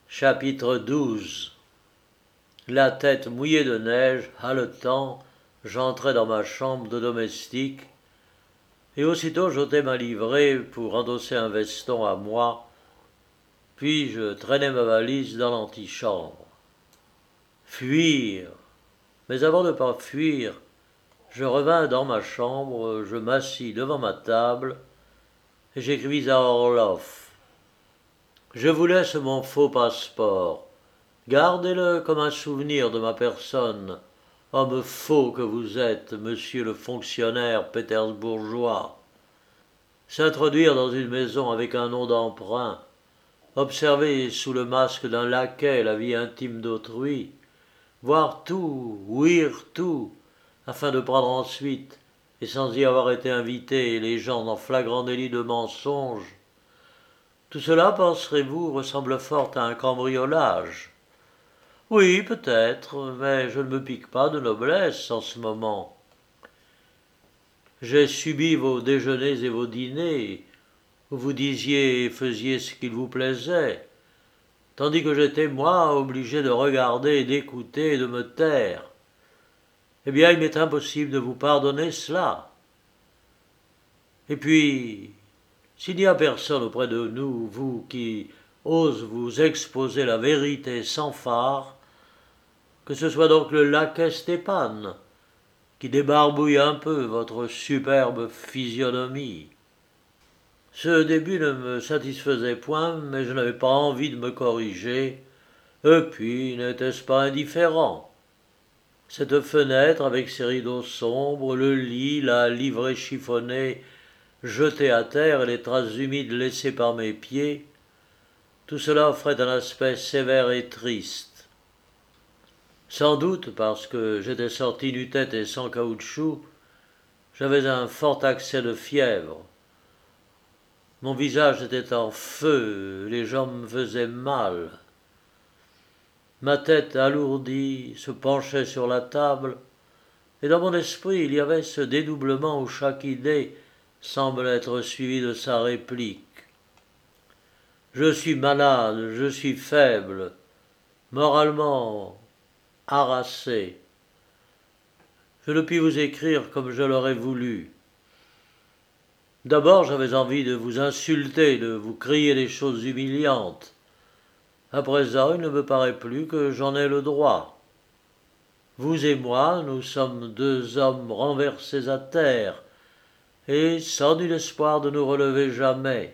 Chapitre 12. La tête mouillée de neige, haletant, j'entrai dans ma chambre de domestique, et aussitôt j'ôtai ma livrée pour endosser un veston à moi, puis je traînai ma valise dans l'antichambre. Fuir. Mais avant de pas fuir, je revins dans ma chambre, je m'assis devant ma table, et j'écrivis à Orloff. Je vous laisse mon faux passeport. Gardez-le comme un souvenir de ma personne, homme faux que vous êtes, monsieur le fonctionnaire pétersbourgeois. S'introduire dans une maison avec un nom d'emprunt, observer sous le masque d'un laquais la vie intime d'autrui, voir tout, ouïr tout, afin de prendre ensuite, et sans y avoir été invité, les gens en flagrant délit de mensonge. Tout cela, penserez-vous, ressemble fort à un cambriolage. Oui, peut-être, mais je ne me pique pas de noblesse en ce moment. J'ai subi vos déjeuners et vos dîners, où vous disiez et faisiez ce qu'il vous plaisait, tandis que j'étais, moi, obligé de regarder et d'écouter et de me taire. Eh bien, il m'est impossible de vous pardonner cela. Et puis, s'il n'y a personne auprès de nous, vous qui ose vous exposer la vérité sans phare, que ce soit donc le laquais Stéphane, qui débarbouille un peu votre superbe physionomie. Ce début ne me satisfaisait point, mais je n'avais pas envie de me corriger, et puis n'était-ce pas indifférent. Cette fenêtre avec ses rideaux sombres, le lit, la livrée chiffonnée jetée à terre et les traces humides laissées par mes pieds, tout cela offrait un aspect sévère et triste. Sans doute parce que j'étais sorti nu-tête et sans caoutchouc, j'avais un fort accès de fièvre. Mon visage était en feu, les jambes me faisaient mal. Ma tête alourdie se penchait sur la table, et dans mon esprit il y avait ce dédoublement où chaque idée semble être suivie de sa réplique. Je suis malade, je suis faible, moralement harassé. Je ne puis vous écrire comme je l'aurais voulu. D'abord j'avais envie de vous insulter, de vous crier des choses humiliantes. À présent il ne me paraît plus que j'en ai le droit. Vous et moi, nous sommes deux hommes renversés à terre, et sans nul espoir de nous relever jamais.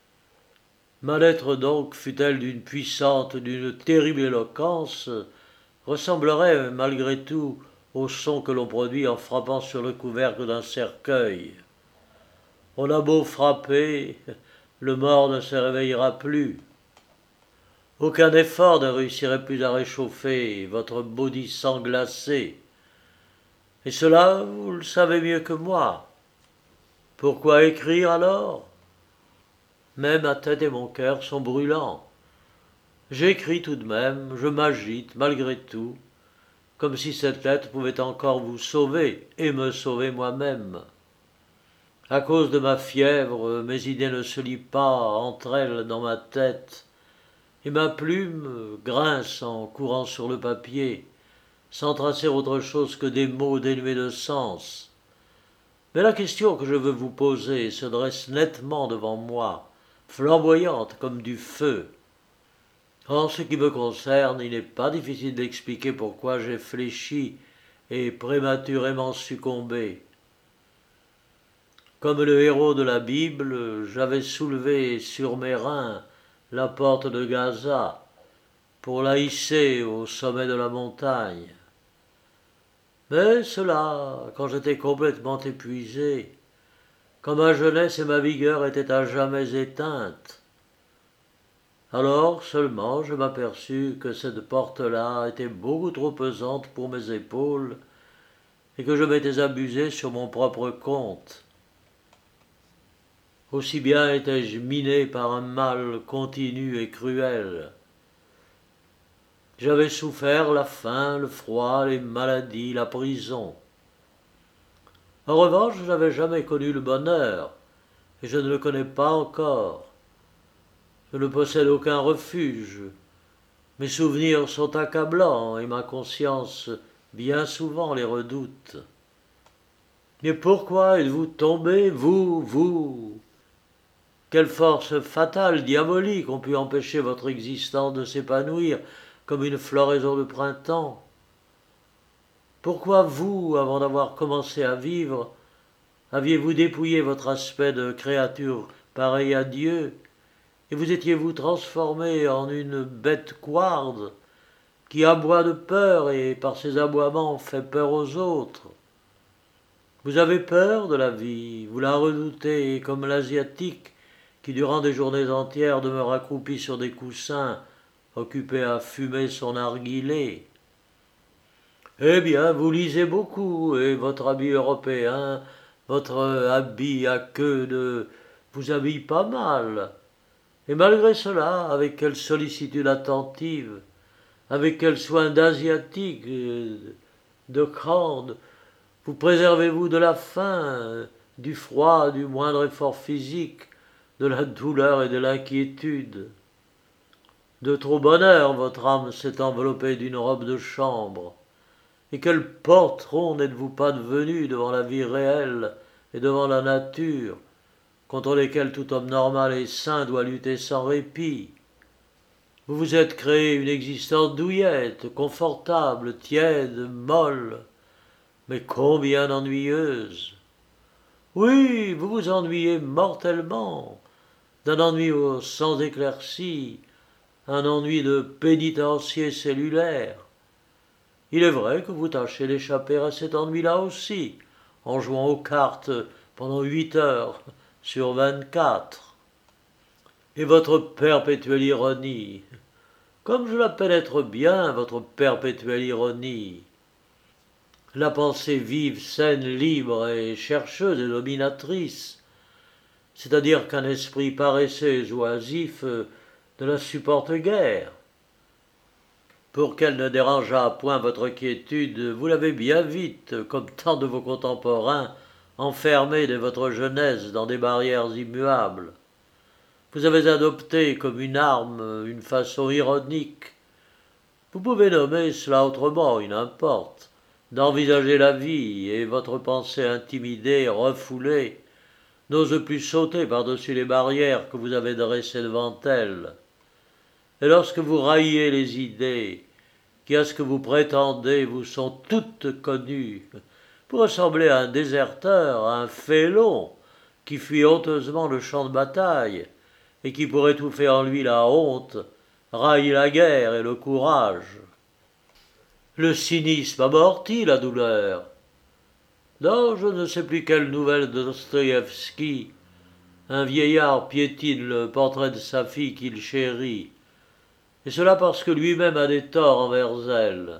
Ma lettre donc, fût-elle d'une puissante, d'une terrible éloquence, ressemblerait malgré tout au son que l'on produit en frappant sur le couvercle d'un cercueil. On a beau frapper, le mort ne se réveillera plus. Aucun effort ne réussirait plus à réchauffer votre maudissant glacé. Et cela, vous le savez mieux que moi. Pourquoi écrire alors? Mais ma tête et mon cœur sont brûlants. J'écris tout de même, je m'agite malgré tout, comme si cette lettre pouvait encore vous sauver et me sauver moi-même. À cause de ma fièvre, mes idées ne se lient pas entre elles dans ma tête, et ma plume grince en courant sur le papier, sans tracer autre chose que des mots dénués de sens. Mais la question que je veux vous poser se dresse nettement devant moi, flamboyante comme du feu. En ce qui me concerne, il n'est pas difficile d'expliquer pourquoi j'ai fléchi et prématurément succombé. Comme le héros de la Bible, j'avais soulevé sur mes reins la porte de Gaza pour la hisser au sommet de la montagne. Mais cela, quand j'étais complètement épuisé, quand ma jeunesse et ma vigueur étaient à jamais éteintes. Alors seulement je m'aperçus que cette porte-là était beaucoup trop pesante pour mes épaules et que je m'étais abusé sur mon propre compte. Aussi bien étais-je miné par un mal continu et cruel. J'avais souffert la faim, le froid, les maladies, la prison. En revanche, je n'avais jamais connu le bonheur, et je ne le connais pas encore. Je ne possède aucun refuge, Mes souvenirs sont accablants et ma conscience bien souvent les redoute. Mais pourquoi êtes-vous tombé, vous? Quelle force fatale, diabolique, ont pu empêcher votre existence de s'épanouir comme une floraison de printemps? Pourquoi vous, avant d'avoir commencé à vivre, aviez-vous dépouillé votre aspect de créature pareille à Dieu, et vous étiez-vous transformé en une bête couarde qui aboie de peur et par ses aboiements fait peur aux autres? Vous avez peur de la vie, vous la redoutez comme l'Asiatique qui durant des journées entières demeure accroupi sur des coussins, occupé à fumer son narguilé. Eh bien, vous lisez beaucoup, et votre habit européen, votre habit à queue de vous habille pas mal. Et malgré cela, avec quelle sollicitude attentive, avec quel soin d'asiatique, de crande, vous préservez-vous de la faim, du froid, du moindre effort physique, de la douleur et de l'inquiétude. De trop bonheur, votre âme s'est enveloppée d'une robe de chambre. Et quel poltron n'êtes-vous pas devenu devant la vie réelle et devant la nature, contre lesquelles tout homme normal et sain doit lutter sans répit? Vous vous êtes créé une existence douillette, confortable, tiède, molle, mais combien ennuyeuse. Oui, vous vous ennuyez mortellement, d'un ennui sans éclaircie, un ennui de pénitencier cellulaire. Il est vrai que vous tâchez d'échapper à cet ennui-là aussi, en jouant aux cartes pendant 8 heures sur 24. Et votre perpétuelle ironie, comme je la pénètre bien, votre perpétuelle ironie, la pensée vive, saine, libre et chercheuse et dominatrice, c'est-à-dire qu'un esprit paresseux et oisif ne la supporte guère. Pour qu'elle ne dérangeât point votre quiétude, vous l'avez bien vite, comme tant de vos contemporains, enfermée dès votre jeunesse dans des barrières immuables. Vous avez adopté comme une arme une façon ironique, vous pouvez nommer cela autrement, il n'importe, d'envisager la vie, et votre pensée intimidée, refoulée, n'ose plus sauter par-dessus les barrières que vous avez dressées devant elle. Et lorsque vous raillez les idées, qui à ce que vous prétendez vous sont toutes connues, vous ressemblez à un déserteur, à un félon, qui fuit honteusement le champ de bataille, et qui, pour étouffer en lui la honte, raille la guerre et le courage. Le cynisme amortit la douleur. Dans je ne sais plus quelle nouvelle de Dostoïevski, un vieillard piétine le portrait de sa fille qu'il chérit, et cela parce que lui-même a des torts envers elle.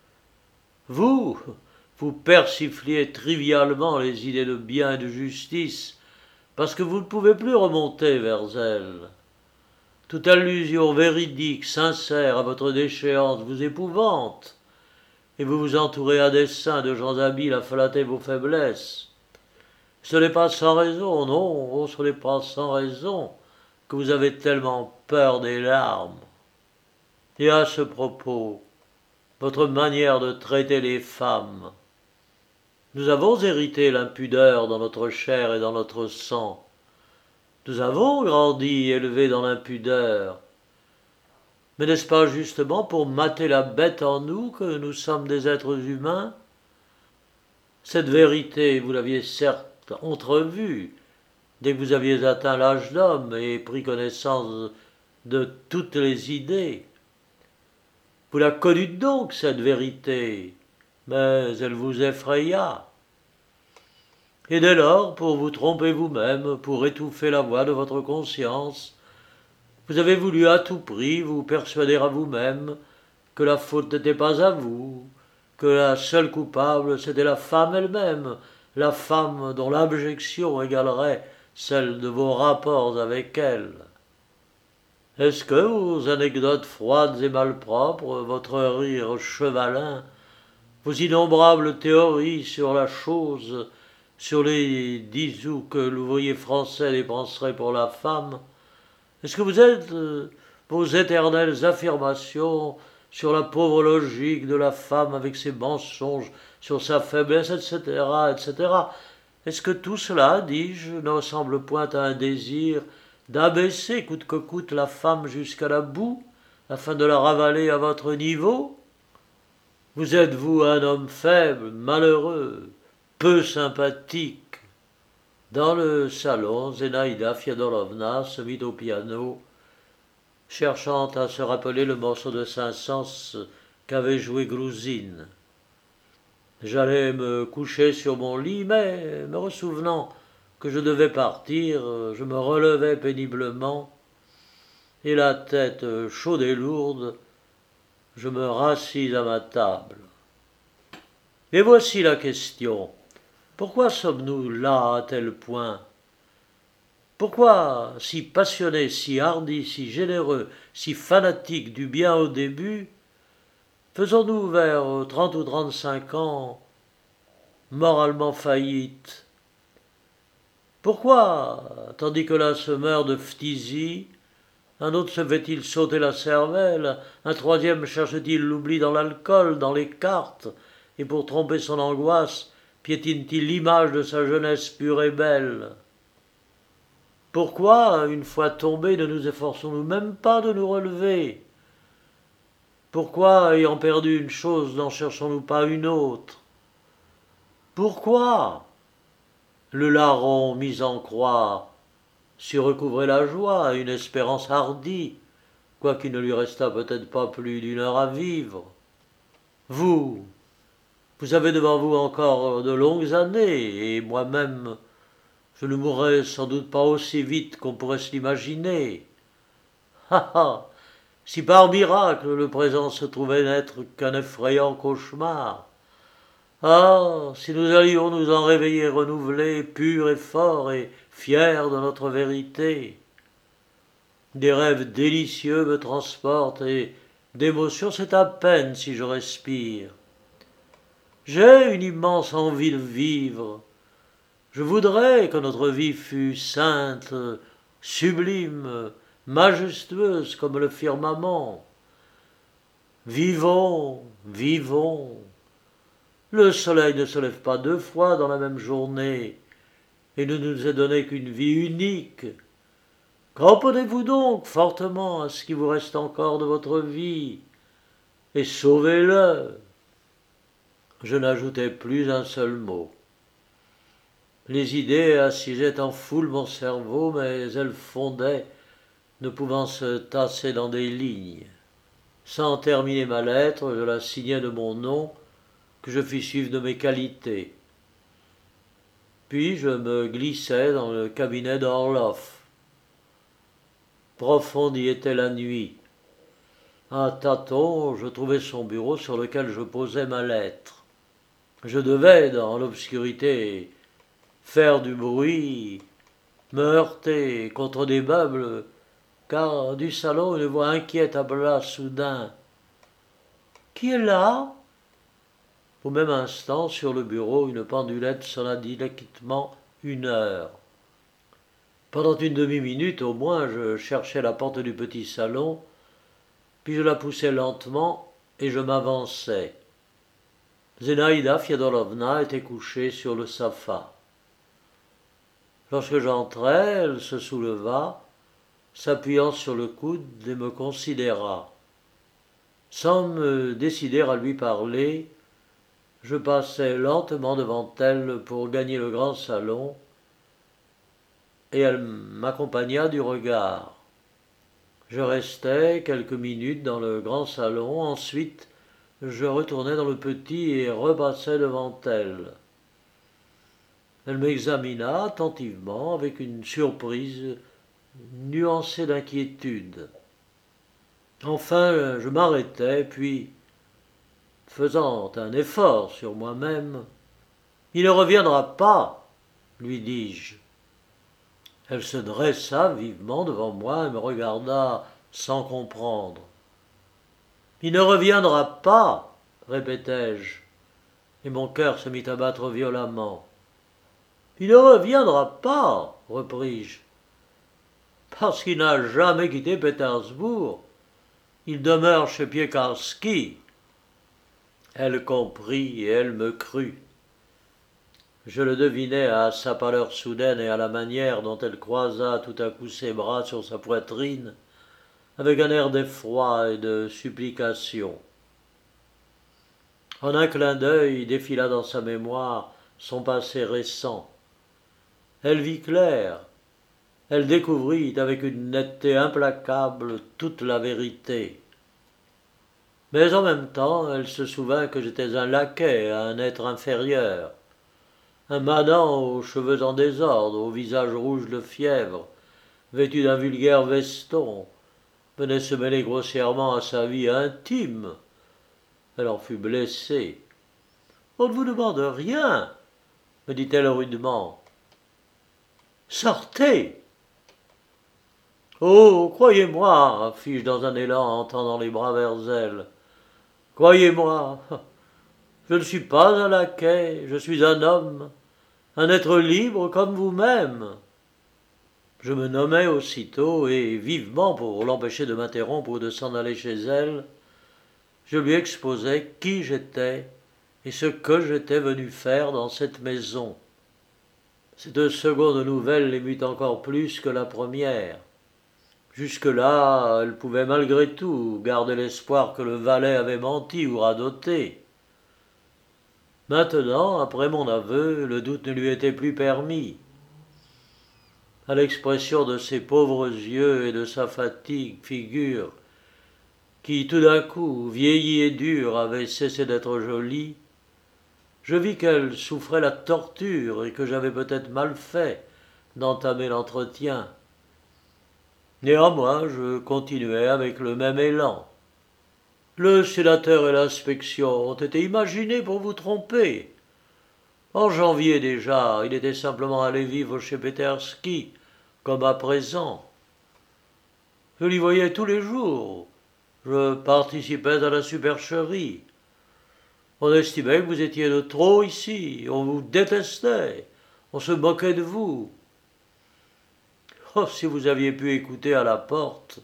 Vous persifliez trivialement les idées de bien et de justice, parce que vous ne pouvez plus remonter vers elle. Toute allusion véridique, sincère à votre déchéance vous épouvante, et vous vous entourez à dessein de gens habiles à flatter vos faiblesses. Ce n'est pas sans raison, non, ce n'est pas sans raison que vous avez tellement peur des larmes. Et à ce propos, votre manière de traiter les femmes. Nous avons hérité l'impudeur dans notre chair et dans notre sang. Nous avons grandi, élevés dans l'impudeur. Mais n'est-ce pas justement pour mater la bête en nous que nous sommes des êtres humains? Cette vérité, vous l'aviez certes entrevue dès que vous aviez atteint l'âge d'homme et pris connaissance de toutes les idées. Vous la connûtes donc, cette vérité, mais elle vous effraya. Et dès lors, pour vous tromper vous-même, pour étouffer la voix de votre conscience, vous avez voulu à tout prix vous persuader à vous-même que la faute n'était pas à vous, que la seule coupable c'était la femme elle-même, la femme dont l'abjection égalerait celle de vos rapports avec elle. Est-ce que vos anecdotes froides et malpropres, votre rire chevalin, vos innombrables théories sur la chose, sur les 10 sous que l'ouvrier français dépenserait pour la femme, est-ce que vous êtes vos éternelles affirmations sur la pauvre logique de la femme avec ses mensonges, sur sa faiblesse, etc., etc. Est-ce que tout cela, dis-je, ne ressemble point à un désir d'abaisser coûte que coûte la femme jusqu'à la boue, afin de la ravaler à votre niveau? Vous êtes, vous, un homme faible, malheureux, peu sympathique. Dans le salon, Zénaïda Fiodorovna se mit au piano, cherchant à se rappeler le morceau de Saint-Saëns qu'avait joué Grousine. J'allais me coucher sur mon lit, mais, me ressouvenant que je devais partir, je me relevai péniblement, et la tête chaude et lourde, je me rassis à ma table. Et voici la question. Pourquoi sommes-nous là à tel point? Pourquoi, si passionnés, si hardis, si généreux, si fanatiques du bien au début, faisons-nous vers 30 ou 35 ans moralement faillite? Pourquoi, tandis que l'un se meurt de phtisie, un autre se fait-il sauter la cervelle, un troisième cherche-t-il l'oubli dans l'alcool, dans les cartes, et pour tromper son angoisse, piétine-t-il l'image de sa jeunesse pure et belle? Pourquoi, une fois tombés, ne nous efforçons-nous même pas de nous relever? Pourquoi, ayant perdu une chose, n'en cherchons-nous pas une autre? Pourquoi, le larron mis en croix, sut recouvrer la joie, une espérance hardie, quoiqu'il ne lui restât peut-être pas plus d'une heure à vivre? Vous avez devant vous encore de longues années, et moi-même, je ne mourrai sans doute pas aussi vite qu'on pourrait se l'imaginer. Ah ah! Si par miracle le présent se trouvait n'être qu'un effrayant cauchemar. Ah! Si nous allions nous en réveiller renouvelés, purs et forts et fiers de notre vérité. Des rêves délicieux me transportent et d'émotion c'est à peine si je respire. J'ai une immense envie de vivre. Je voudrais que notre vie fût sainte, sublime, majestueuse comme le firmament. Vivons, vivons. Le soleil ne se lève pas 2 fois dans la même journée, et ne nous est donné qu'une vie unique. Cramponnez-vous donc fortement à ce qui vous reste encore de votre vie, et sauvez-le. Je n'ajoutai plus un seul mot. Les idées assiégeaient en foule mon cerveau, mais elles fondaient, ne pouvant se tasser dans des lignes. Sans terminer ma lettre, je la signai de mon nom, que je fis suivre de mes qualités. Puis je me glissai dans le cabinet d'Orloff. Profonde y était la nuit. À tâtons, je trouvai son bureau sur lequel je posai ma lettre. Je devais, dans l'obscurité, faire du bruit, me heurter contre des meubles, car du salon une voix inquiète appela soudain « Qui est là ?» Au même instant, sur le bureau, une pendulette sonna délicatement 1 heure. Pendant une demi-minute au moins, je cherchai la porte du petit salon, puis je la poussai lentement et je m'avançai. Zénaïda Fiodorovna était couchée sur le sofa. Lorsque j'entrai, elle se souleva, s'appuyant sur le coude et me considéra. Sans me décider à lui parler, je passai lentement devant elle pour gagner le grand salon, et elle m'accompagna du regard. Je restai quelques minutes dans le grand salon, ensuite je retournai dans le petit et repassai devant elle. Elle m'examina attentivement avec une surprise nuancée d'inquiétude. Enfin, je m'arrêtai, puis, faisant un effort sur moi-même, « Il ne reviendra pas, lui dis-je. » Elle se dressa vivement devant moi et me regarda sans comprendre. « Il ne reviendra pas, répétai-je, et mon cœur se mit à battre violemment. « Il ne reviendra pas, repris-je. parce qu'il n'a jamais quitté Pétersbourg. Il demeure chez Piekarski. » Elle comprit et elle me crut. Je le devinai à sa pâleur soudaine et à la manière dont elle croisa tout à coup ses bras sur sa poitrine, avec un air d'effroi et de supplication. En un clin d'œil défila dans sa mémoire son passé récent. Elle vit clair, elle découvrit avec une netteté implacable toute la vérité. Mais en même temps, elle se souvint que j'étais un laquais à un être inférieur, un manant aux cheveux en désordre, au visage rouge de fièvre, vêtu d'un vulgaire veston, venait se mêler grossièrement à sa vie intime. Elle en fut blessée. « On ne vous demande rien, » me dit-elle rudement. « Sortez !» « Oh, croyez-moi, fis-je dans un élan en tendant les bras vers elle. Croyez-moi, je ne suis pas un laquais, je suis un homme, un être libre comme vous-même. » Je me nommai aussitôt et, vivement pour l'empêcher de m'interrompre ou de s'en aller chez elle, je lui exposai qui j'étais et ce que j'étais venu faire dans cette maison. Cette seconde nouvelle l'émut encore plus que la première. Jusque-là, elle pouvait malgré tout garder l'espoir que le valet avait menti ou radoté. Maintenant, après mon aveu, le doute ne lui était plus permis. À l'expression de ses pauvres yeux et de sa figure, qui tout d'un coup, vieillie et dure, avait cessé d'être jolie, je vis qu'elle souffrait la torture et que j'avais peut-être mal fait d'entamer l'entretien. Néanmoins, je continuai avec le même élan. « Le sénateur et l'inspection ont été imaginés pour vous tromper. En janvier déjà, il était simplement allé vivre chez Peterski, comme à présent. Je l'y voyais tous les jours. Je participais à la supercherie. On estimait que vous étiez de trop ici, on vous détestait, on se moquait de vous. Oh, si vous aviez pu écouter à la porte,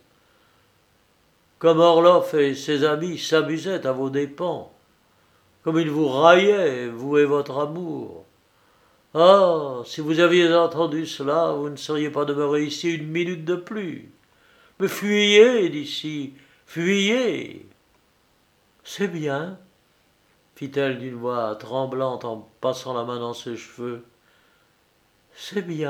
comme Orloff et ses amis s'amusaient à vos dépens, comme ils vous raillaient, vous et votre amour. Ah, si vous aviez entendu cela, vous ne seriez pas demeuré ici une minute de plus. Mais fuyez d'ici, fuyez. » « C'est bien, » fit-elle d'une voix tremblante en passant la main dans ses cheveux. « C'est bien. »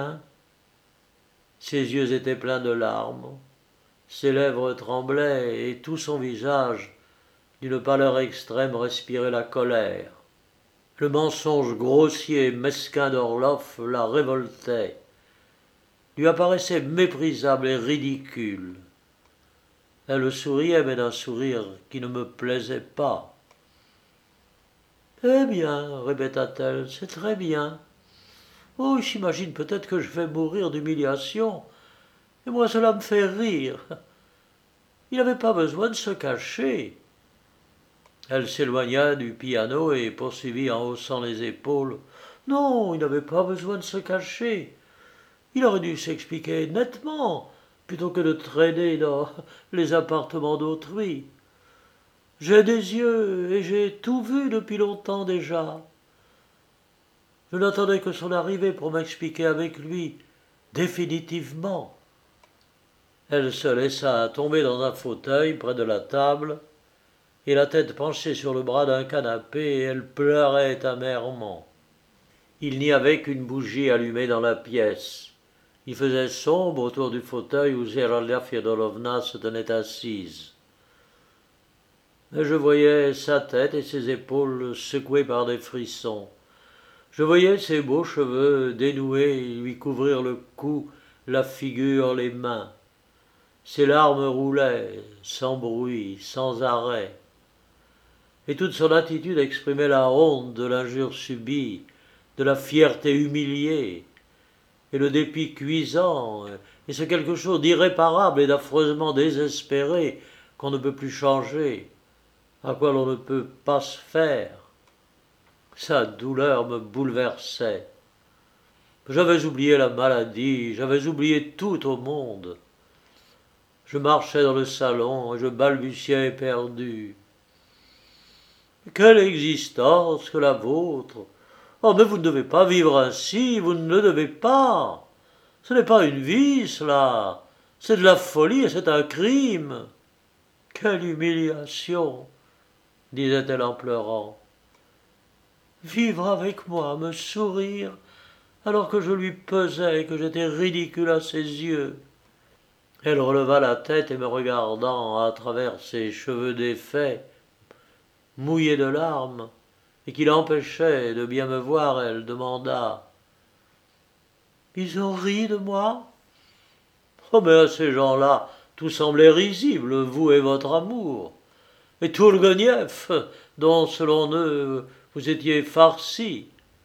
Ses yeux étaient pleins de larmes, ses lèvres tremblaient et tout son visage, d'une pâleur extrême, respirait la colère. Le mensonge grossier et mesquin d'Orloff la révoltait, lui apparaissait méprisable et ridicule. Elle souriait, mais d'un sourire qui ne me plaisait pas. « Eh bien, répéta-t-elle, c'est très bien. Oh, il s'imagine peut-être que je vais mourir d'humiliation, et moi cela me fait rire. Il n'avait pas besoin de se cacher. » Elle s'éloigna du piano et poursuivit en haussant les épaules. « Non, il n'avait pas besoin de se cacher. Il aurait dû s'expliquer nettement, plutôt que de traîner dans les appartements d'autrui. J'ai des yeux et j'ai tout vu depuis longtemps déjà. Je n'attendais que son arrivée pour m'expliquer avec lui, définitivement. » Elle se laissa tomber dans un fauteuil près de la table, et la tête penchée sur le bras d'un canapé, et elle pleurait amèrement. Il n'y avait qu'une bougie allumée dans la pièce. Il faisait sombre autour du fauteuil où Zeralda Fyodorovna se tenait assise. Mais je voyais sa tête et ses épaules secouées par des frissons. Je voyais ses beaux cheveux dénoués lui couvrir le cou, la figure, les mains. Ses larmes roulaient, sans bruit, sans arrêt. Et toute son attitude exprimait la honte de l'injure subie, de la fierté humiliée, et le dépit cuisant, et ce quelque chose d'irréparable et d'affreusement désespéré qu'on ne peut plus changer, à quoi l'on ne peut pas se faire. Sa douleur me bouleversait. J'avais oublié la maladie, j'avais oublié tout au monde. Je marchais dans le salon et je balbutiais éperdu. Quelle existence que la vôtre! Oh, mais vous ne devez pas vivre ainsi, vous ne le devez pas. Ce n'est pas une vie, cela. C'est de la folie et c'est un crime. Quelle humiliation, disait-elle en pleurant. Vivre avec moi, me sourire, alors que je lui pesais et que j'étais ridicule à ses yeux. Elle releva la tête et me regardant à travers ses cheveux défaits, mouillés de larmes, et qui l'empêchaient de bien me voir, elle demanda « Ils ont ri de moi ?» Oh, mais à ces gens-là, tout semblait risible, vous et votre amour. Et Tourguenieff, dont, selon eux, vous étiez farci.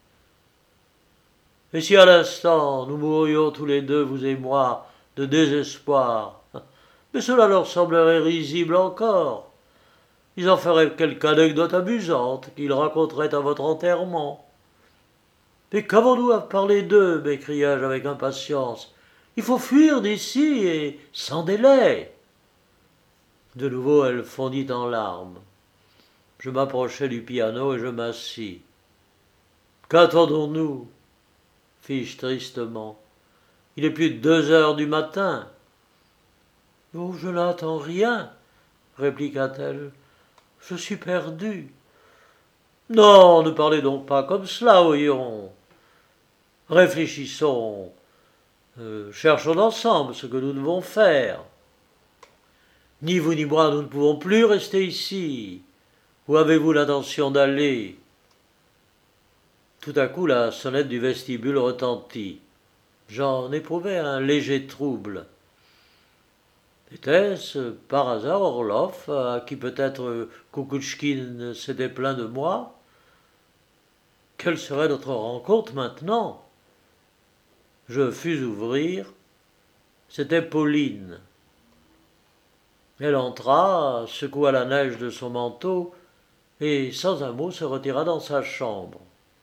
Et si à l'instant nous mourions tous les deux, vous et moi, de désespoir, mais cela leur semblerait risible encore. Ils en feraient quelque anecdote amusante qu'ils raconteraient à votre enterrement. Mais qu'avons-nous à parler d'eux, m'écriai-je avec impatience. Il faut fuir d'ici et sans délai. De nouveau, elle fondit en larmes. Je m'approchai du piano et je m'assis. Qu'attendons-nous? Fis-je tristement. Il est plus de 2 heures du matin. Oh, je n'attends rien, répliqua-t-elle. Je suis perdue. Non, ne parlez donc pas comme cela, voyons. Réfléchissons. Cherchons ensemble ce que nous devons faire. Ni vous ni moi, nous ne pouvons plus rester ici. Où avez-vous l'intention d'aller? Tout à coup, la sonnette du vestibule retentit. J'en éprouvai un léger trouble. Était-ce par hasard Orloff, à qui peut-être Kukuchkin s'était plaint de moi? Quelle serait notre rencontre maintenant? Je fus ouvrir. C'était Pauline. Elle entra, secoua la neige de son manteau et, sans un mot, se retira dans sa chambre.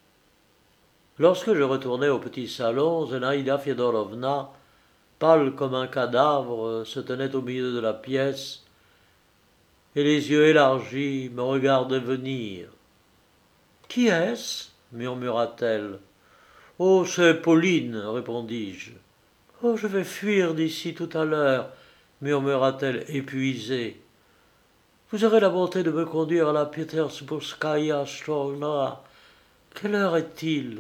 Lorsque je retournai au petit salon, Zénaïda Fiodorovna, pâle comme un cadavre, se tenait au milieu de la pièce et les yeux élargis me regardaient venir. « Qui est-ce » murmura-t-elle. « Oh, c'est Pauline, répondis-je. « Oh, je vais fuir d'ici tout à l'heure, murmura-t-elle épuisée. Vous aurez la bonté de me conduire à la Pétersbourgskaïa Shchorna. Quelle heure est-il?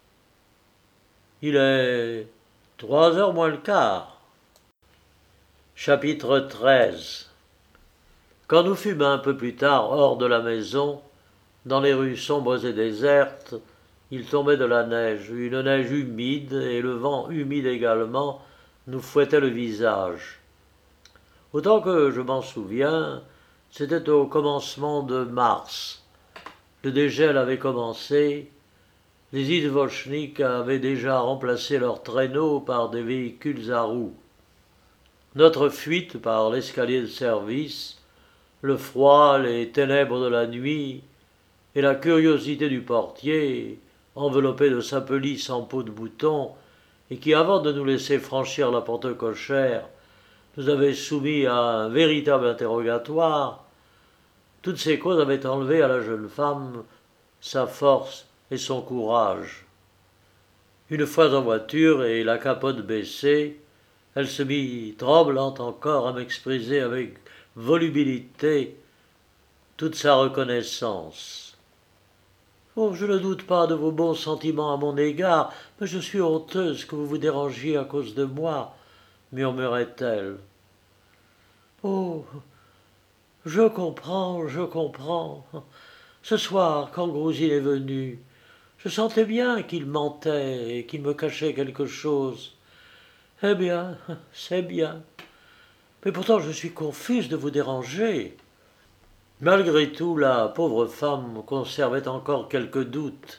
Il est 3 heures moins le quart. Chapitre 13. Quand nous fûmes un peu plus tard hors de la maison, dans les rues sombres et désertes, il tombait de la neige, une neige humide, et le vent humide également nous fouettait le visage. Autant que je m'en souviens, c'était au commencement de mars. Le dégel avait commencé, les izvoshniks avaient déjà remplacé leurs traîneaux par des véhicules à roues. Notre fuite par l'escalier de service, le froid, les ténèbres de la nuit et la curiosité du portier, enveloppé de sa pelisse en peau de mouton, et qui, avant de nous laisser franchir la porte cochère, nous avait soumis à un véritable interrogatoire, toutes ces causes avaient enlevé à la jeune femme sa force et son courage. Une fois en voiture et la capote baissée, elle se mit, tremblante encore, à m'exprimer avec volubilité toute sa reconnaissance. « Oh, je ne doute pas de vos bons sentiments à mon égard, mais je suis honteuse que vous vous dérangiez à cause de moi, » murmurait-elle. « Oh, je comprends, je comprends. Ce soir, quand Grosine est venu, je sentais bien qu'il mentait et qu'il me cachait quelque chose. Eh bien, c'est bien. Mais pourtant je suis confuse de vous déranger. » Malgré tout, la pauvre femme conservait encore quelques doutes.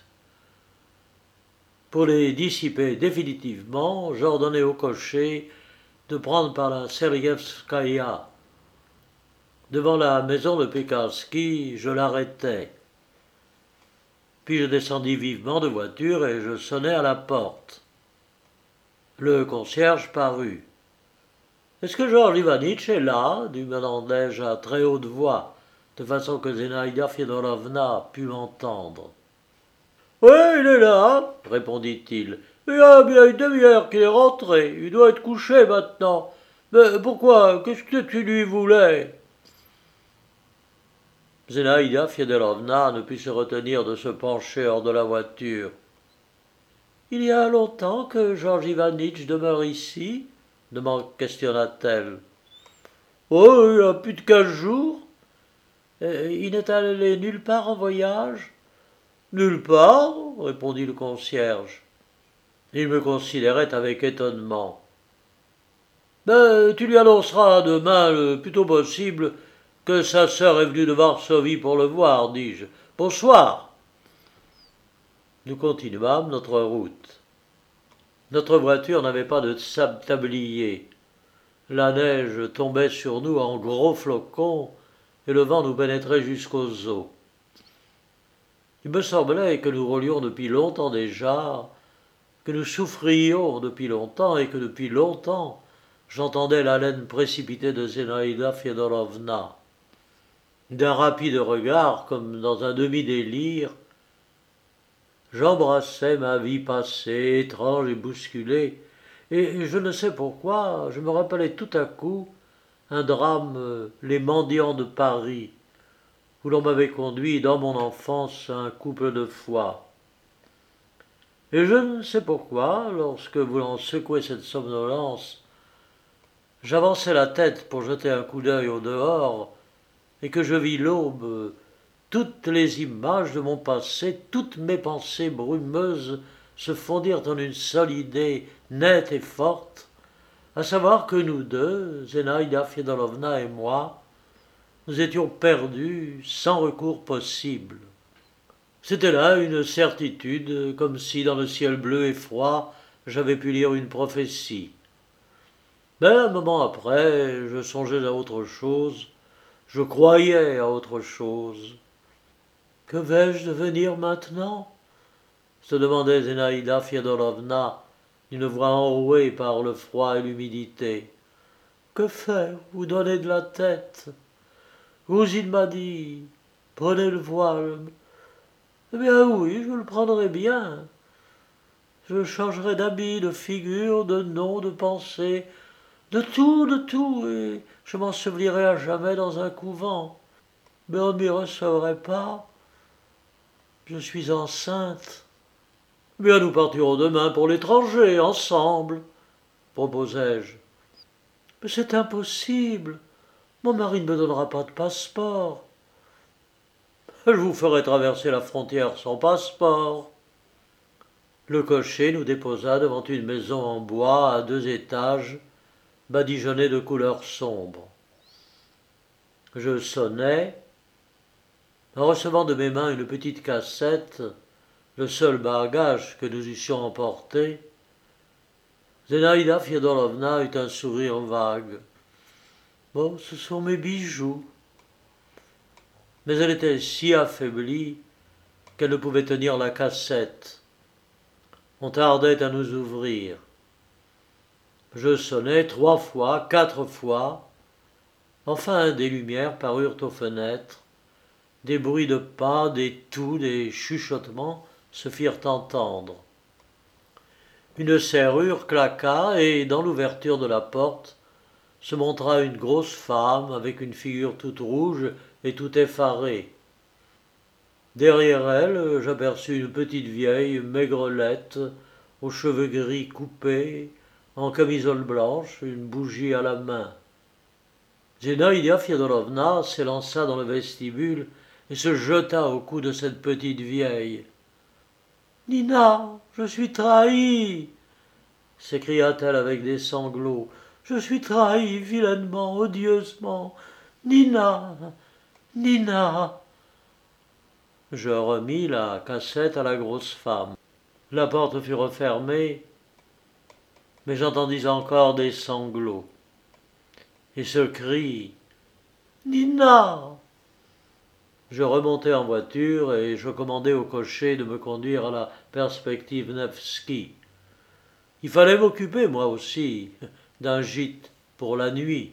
Pour les dissiper définitivement, j'ordonnai au cocher de prendre par la Sergievskaïa. Devant la maison de Pekarski, je l'arrêtai. Puis je descendis vivement de voiture et je sonnai à la porte. Le concierge parut. « Est-ce que Georges Ivanitch est là demandai-je à très haute voix, de façon que Zénaïda Fiodorovna pût m'entendre. Oui, il est là, répondit-il. Il y a bien une demi-heure qu'il est rentré. Il doit être couché maintenant. Mais pourquoi? Qu'est-ce que tu lui voulais? Zénaïda Fiodorovna ne put se retenir de se pencher hors de la voiture. Il y a longtemps que Georges Ivanitch demeure ici? Questionna-t-elle. Oh, il y a plus de 15 jours. Il n'est allé nulle part en voyage? Nulle part, répondit le concierge. Il me considérait avec étonnement. Ben, tu lui annonceras demain le plus tôt possible que sa sœur est venue de Varsovie pour le voir, dis-je. Bonsoir. Nous continuâmes notre route. Notre voiture n'avait pas de tablier. La neige tombait sur nous en gros flocons et le vent nous pénétrait jusqu'aux os. Il me semblait que nous roulions depuis longtemps déjà, que nous souffrions depuis longtemps et que depuis longtemps j'entendais l'haleine précipitée de Zénaïda Fiodorovna. D'un rapide regard, comme dans un demi-délire, j'embrassais ma vie passée, étrange et bousculée, et je ne sais pourquoi, je me rappelais tout à coup un drame, Les Mendiants de Paris, où l'on m'avait conduit dans mon enfance un couple de fois. Et je ne sais pourquoi, lorsque voulant secouer cette somnolence, j'avançai la tête pour jeter un coup d'œil au dehors, et que je vis l'aube, toutes les images de mon passé, toutes mes pensées brumeuses se fondirent en une seule idée nette et forte, à savoir que nous deux, Zénaïda Fiodorovna et moi, nous étions perdus sans recours possible. C'était là une certitude, comme si dans le ciel bleu et froid j'avais pu lire une prophétie. Mais un moment après, je songeais à autre chose, je croyais à autre chose. Que vais-je devenir maintenant? Se demandait Zénaïda Fiodorovna, d'une voix enrouée par le froid et l'humidité. Que faire? Vous donnez de la tête. Rougine m'a dit, prenez le voile. Eh bien oui, je le prendrai bien. Je changerai d'habit, de figure, de nom, de pensée, de tout, et je m'ensevelirai à jamais dans un couvent. Mais on ne m'y recevrait pas. Je suis enceinte. Eh bien, nous partirons demain pour l'étranger, ensemble, proposai-je. Mais c'est impossible. Mon mari ne me donnera pas de passeport. Je vous ferai traverser la frontière sans passeport. Le cocher nous déposa devant une maison en bois à 2 étages, badigeonnée de couleurs sombres. Je sonnai. En recevant de mes mains une petite cassette, le seul bagage que nous eussions emporté, Zénaïda Fiodorovna eut un sourire vague. Bon, ce sont mes bijoux. Mais elle était si affaiblie qu'elle ne pouvait tenir la cassette. On tardait à nous ouvrir. Je sonnai 3 fois, 4 fois. Enfin, des lumières parurent aux fenêtres. Des bruits de pas, des toux, des chuchotements se firent entendre. Une serrure claqua et, dans l'ouverture de la porte, se montra une grosse femme avec une figure toute rouge et tout effarée. Derrière elle, j'aperçus une petite vieille maigrelette, aux cheveux gris coupés, en camisole blanche, une bougie à la main. Zénaïda Fiodorovna s'élança dans le vestibule et se jeta au cou de cette petite vieille. « Nina, je suis trahie !» s'écria-t-elle avec des sanglots. « Je suis trahie vilainement, odieusement. Nina, Nina !» Je remis la cassette à la grosse femme. La porte fut refermée, mais j'entendis encore des sanglots. Et ce cri « Nina !» Je remontai en voiture et je commandai au cocher de me conduire à la perspective Nevski. Il fallait m'occuper, moi aussi, d'un gîte. pour la nuit.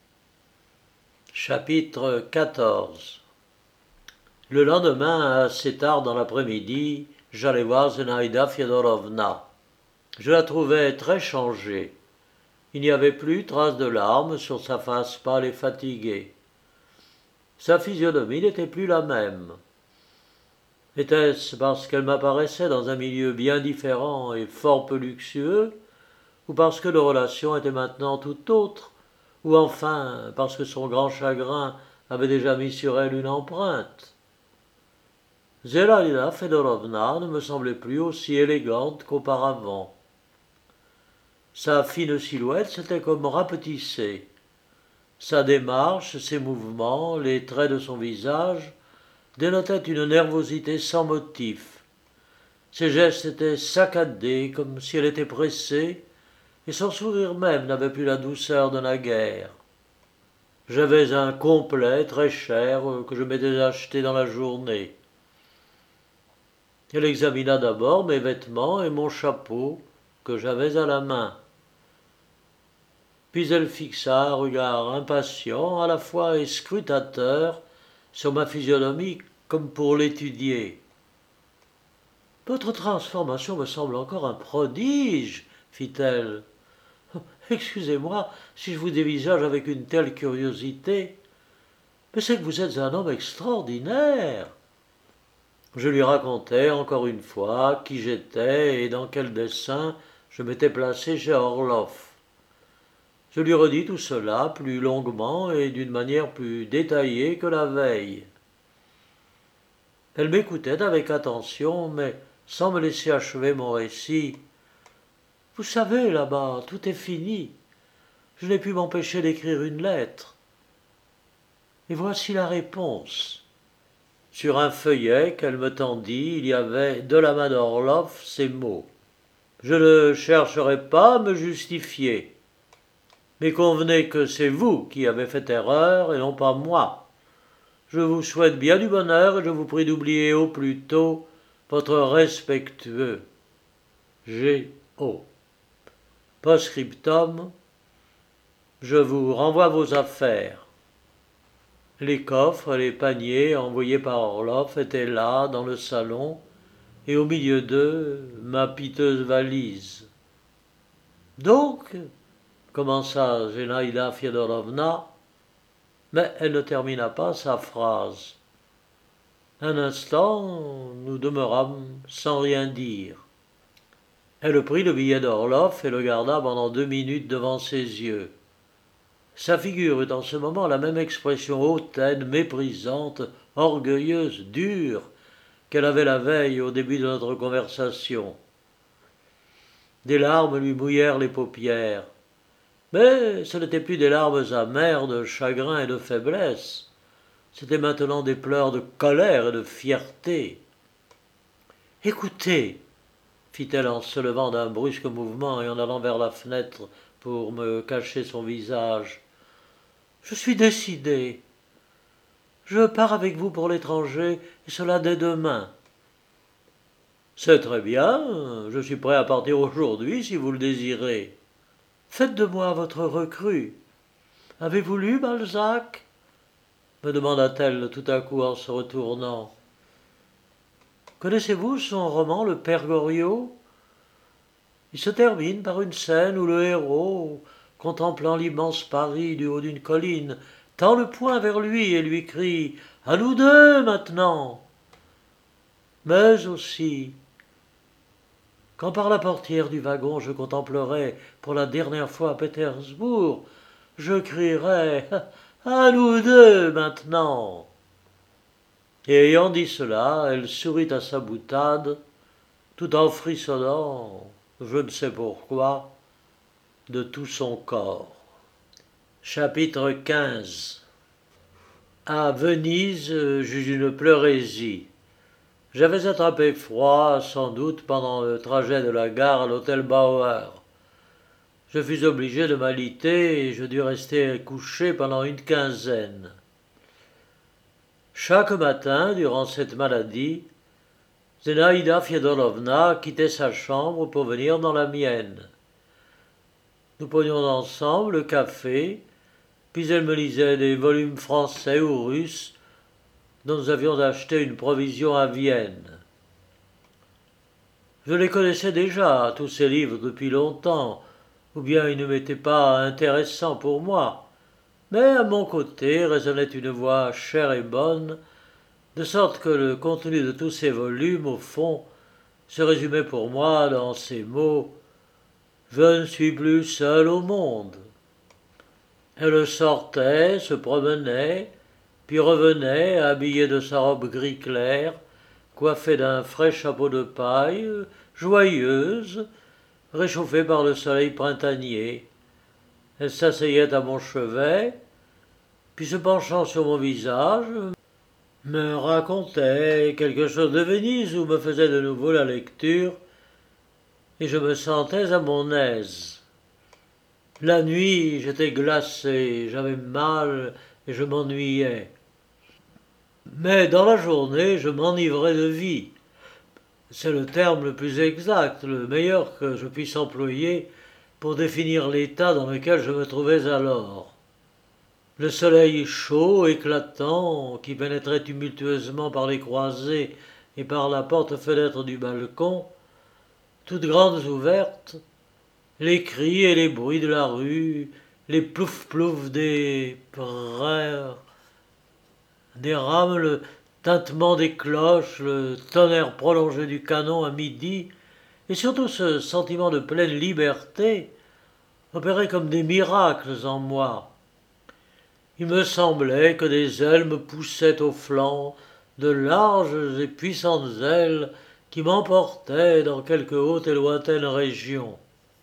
Chapitre 14. Le lendemain, assez tard dans l'après-midi, j'allai voir Zinaïda Fiodorovna. Je la trouvais très changée. Il n'y avait plus trace de larmes sur sa face pâle et fatiguée. Sa physionomie n'était plus la même. Était-ce parce qu'elle m'apparaissait dans un milieu bien différent et fort peu luxueux, ou parce que nos relations étaient maintenant tout autres, ou enfin parce que son grand chagrin avait déjà mis sur elle une empreinte? Zinaïda Fiodorovna ne me semblait plus aussi élégante qu'auparavant. Sa fine silhouette s'était comme rapetissée. Sa démarche, ses mouvements, les traits de son visage dénotaient une nervosité sans motif. Ses gestes étaient saccadés, comme si elle était pressée, et son sourire même n'avait plus la douceur de naguère. J'avais un complet très cher que je m'étais acheté dans la journée. Elle examina d'abord mes vêtements et mon chapeau que j'avais à la main. Puis elle fixa un regard impatient, à la fois scrutateur, sur ma physionomie comme pour l'étudier. « Votre transformation me semble encore un prodige, fit-elle. Excusez-moi si je vous dévisage avec une telle curiosité, mais c'est que vous êtes un homme extraordinaire. » Je lui racontai encore une fois qui j'étais et dans quel dessein je m'étais placé chez Orlov. Je lui redis tout cela plus longuement et d'une manière plus détaillée que la veille. Elle m'écoutait avec attention, mais sans me laisser achever mon récit. « Vous savez, là-bas, tout est fini. Je n'ai pu m'empêcher d'écrire une lettre. Et voici la réponse. » Sur un feuillet qu'elle me tendit, il y avait, de la main d'Orlov, ces mots. « Je ne chercherai pas à me justifier. Mais convenez que c'est vous qui avez fait erreur et non pas moi. Je vous souhaite bien du bonheur et je vous prie d'oublier au plus tôt votre respectueux G.O. Post-scriptum, je vous renvoie vos affaires. » Les coffres et les paniers envoyés par Orlov étaient là, dans le salon, et au milieu d'eux, ma piteuse valise. « Donc, commença Zinaïda Fiodorovna, mais elle ne termina pas sa phrase. Un instant, nous demeurâmes sans rien dire. Elle prit le billet d'Orlov et le garda pendant 2 minutes devant ses yeux. Sa figure eut en ce moment la même expression hautaine, méprisante, orgueilleuse, dure, qu'elle avait la veille au début de notre conversation. Des larmes lui mouillèrent les paupières. Mais ce n'étaient plus des larmes amères de chagrin et de faiblesse. C'étaient maintenant des pleurs de colère et de fierté. « Écoutez, » fit-elle en se levant d'un brusque mouvement et en allant vers la fenêtre pour me cacher son visage. « Je suis décidée. Je pars avec vous pour l'étranger, et cela dès demain. »« C'est très bien, je suis prêt à partir aujourd'hui si vous le désirez. » « Faites de moi votre recrue. Avez-vous lu Balzac ?» me demanda-t-elle tout à coup en se retournant. « Connaissez-vous son roman Le Père Goriot ? Il se termine par une scène où le héros, contemplant l'immense Paris du haut d'une colline, tend le poing vers lui et lui crie « À nous deux maintenant !» Mais aussi, quand par la portière du wagon je contemplerai pour la dernière fois Pétersbourg, je crierai « À nous deux maintenant !» Et ayant dit cela, elle sourit à sa boutade, tout en frissonnant, je ne sais pourquoi, de tout son corps. Chapitre 15. À Venise, j'eus une pleurésie. J'avais attrapé froid, sans doute, pendant le trajet de la gare à l'hôtel Bauer. Je fus obligé de m'aliter et je dus rester couché pendant une quinzaine. Chaque matin, durant cette maladie, Zinaïda Fiodorovna quittait sa chambre pour venir dans la mienne. Nous prenions ensemble le café, puis elle me lisait des volumes français ou russes dont nous avions acheté une provision à Vienne. Je les connaissais déjà, tous ces livres, depuis longtemps, ou bien ils ne m'étaient pas intéressants pour moi, mais à mon côté résonnait une voix chère et bonne, de sorte que le contenu de tous ces volumes, au fond, se résumait pour moi dans ces mots « Je ne suis plus seul au monde ». Elle sortait, se promenait, puis revenait, habillée de sa robe gris clair, coiffée d'un frais chapeau de paille, joyeuse, réchauffée par le soleil printanier. Elle s'asseyait à mon chevet, puis se penchant sur mon visage, me racontait quelque chose de Venise ou me faisait de nouveau la lecture, et je me sentais à mon aise. La nuit, j'étais glacé, j'avais mal et je m'ennuyais. Mais dans la journée, je m'enivrais de vie. C'est le terme le plus exact, le meilleur que je puisse employer pour définir l'état dans lequel je me trouvais alors. Le soleil chaud, éclatant, qui pénétrait tumultueusement par les croisées et par la porte-fenêtre du balcon, toutes grandes ouvertes, les cris et les bruits de la rue, les plouf-plouf des rames, le tintement des cloches, le tonnerre prolongé du canon à midi, et surtout ce sentiment de pleine liberté, opéraient comme des miracles en moi. Il me semblait que des ailes me poussaient aux flancs, de larges et puissantes ailes qui m'emportaient dans quelque haute et lointaine région.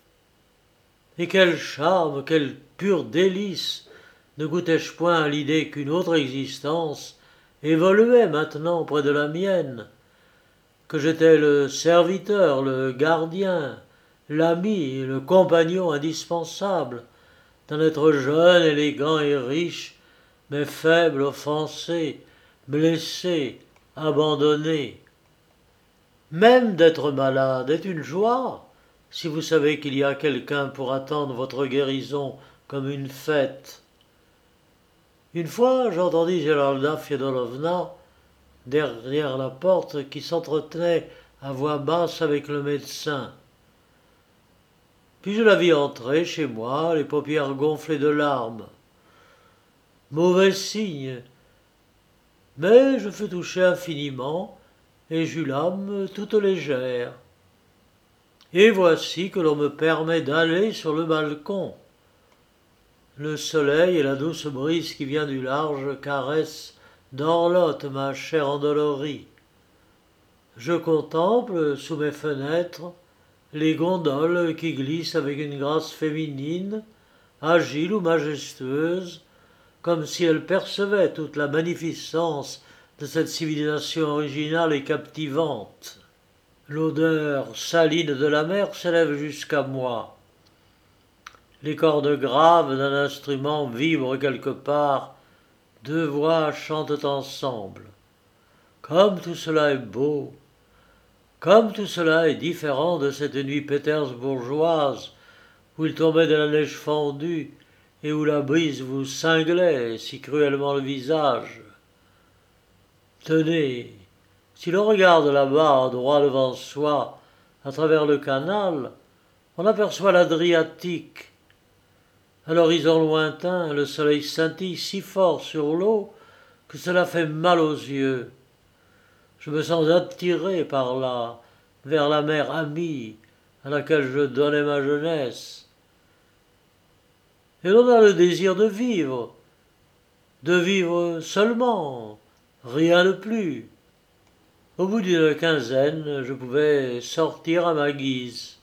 Et quel charme, quel pur délice ne goûtais-je point à l'idée qu'une autre existence évoluait maintenant près de la mienne, que j'étais le serviteur, le gardien, l'ami, le compagnon indispensable d'un être jeune, élégant et riche, mais faible, offensé, blessé, abandonné. Même d'être malade est une joie, si vous savez qu'il y a quelqu'un pour attendre votre guérison comme une fête. Une fois, j'entendis Geralda Fiodorovna, derrière la porte, qui s'entretenait à voix basse avec le médecin. Puis je la vis entrer chez moi, les paupières gonflées de larmes. Mauvais signe, mais je fus touché infiniment et j'eus l'âme toute légère. Et voici que l'on me permet d'aller sur le balcon. Le soleil et la douce brise qui vient du large caressent d'orlotte ma chair endolorie. Je contemple, sous mes fenêtres, les gondoles qui glissent avec une grâce féminine, agile ou majestueuse, comme si elles percevaient toute la magnificence de cette civilisation originale et captivante. L'odeur saline de la mer s'élève jusqu'à moi. Les cordes graves d'un instrument vibrent quelque part, deux voix chantent ensemble. Comme tout cela est beau, comme tout cela est différent de cette nuit pétersbourgeoise où il tombait de la neige fondue et où la brise vous cinglait si cruellement le visage. Tenez, si l'on regarde là-bas, droit devant soi, à travers le canal, on aperçoit l'Adriatique. À l'horizon lointain, le soleil scintille si fort sur l'eau que cela fait mal aux yeux. Je me sens attiré par là, vers la mer amie à laquelle je donnais ma jeunesse. Et l'on a le désir de vivre seulement, rien de plus. Au bout d'une quinzaine, je pouvais sortir à ma guise.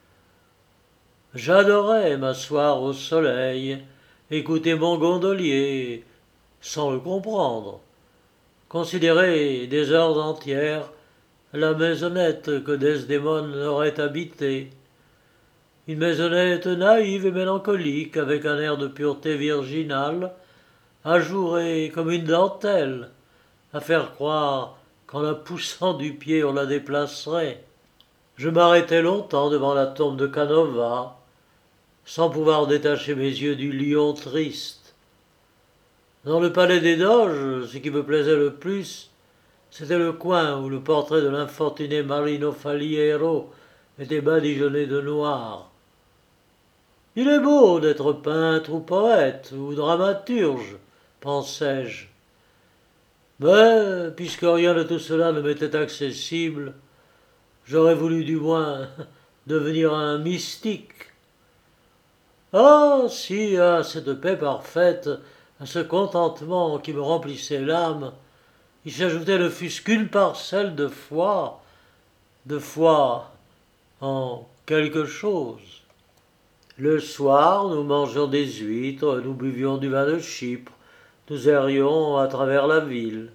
J'adorais m'asseoir au soleil, écouter mon gondolier, sans le comprendre, considérer des heures entières la maisonnette que Desdémone aurait habitée. Une maisonnette naïve et mélancolique, avec un air de pureté virginale, ajourée comme une dentelle, à faire croire qu'en la poussant du pied on la déplacerait. Je m'arrêtai longtemps devant la tombe de Canova. sans pouvoir détacher mes yeux du lion triste. Dans le palais des Doges, ce qui me plaisait le plus, c'était le coin où le portrait de l'infortuné Marino Faliero était badigeonné de noir. Il est beau d'être peintre ou poète ou dramaturge, pensais-je. Mais, puisque rien de tout cela ne m'était accessible, j'aurais voulu du moins devenir un mystique. Ah, si à cette paix parfaite, à ce contentement qui me remplissait l'âme, il s'ajoutait ne fût-ce qu'une parcelle de foi en quelque chose. Le soir, nous mangions des huîtres, nous buvions du vin de Chypre, nous errions à travers la ville.